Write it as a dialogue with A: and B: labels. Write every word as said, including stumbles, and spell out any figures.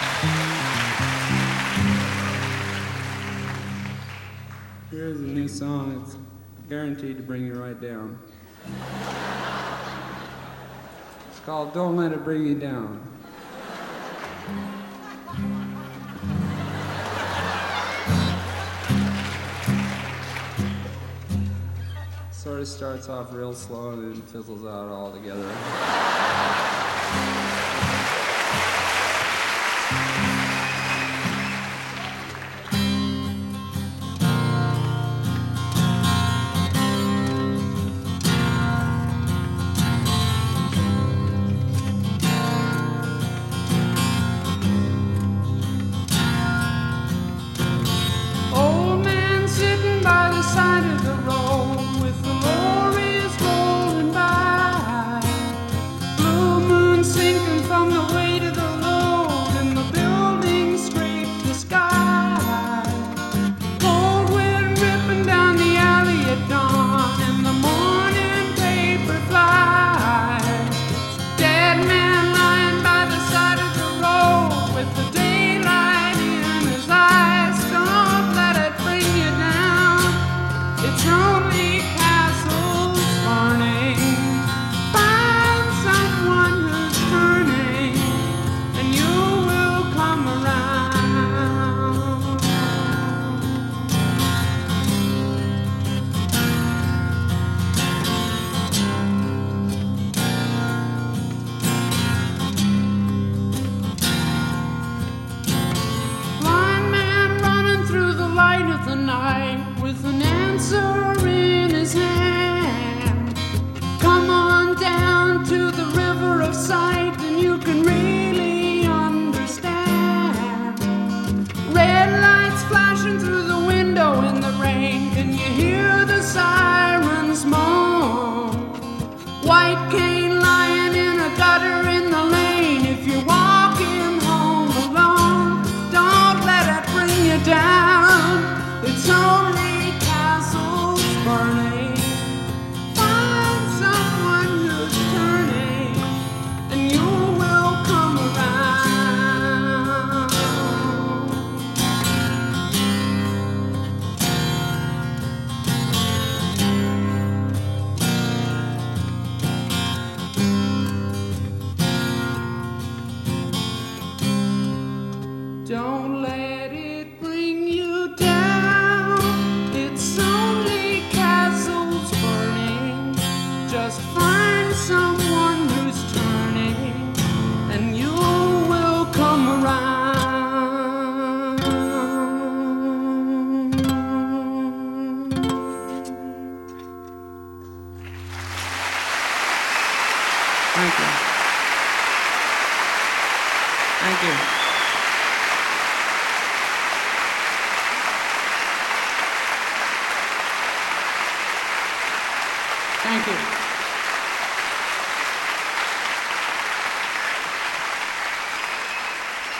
A: Here's a new song. It's guaranteed to bring you right down. It's called Don't Let It Bring You Down. Sort of starts off real slow and then fizzles out altogether.
B: Don't let it bring you down. It's only castles burning. Just find someone who's turning, and you will come around.
A: Thank you. Thank you. Thank you.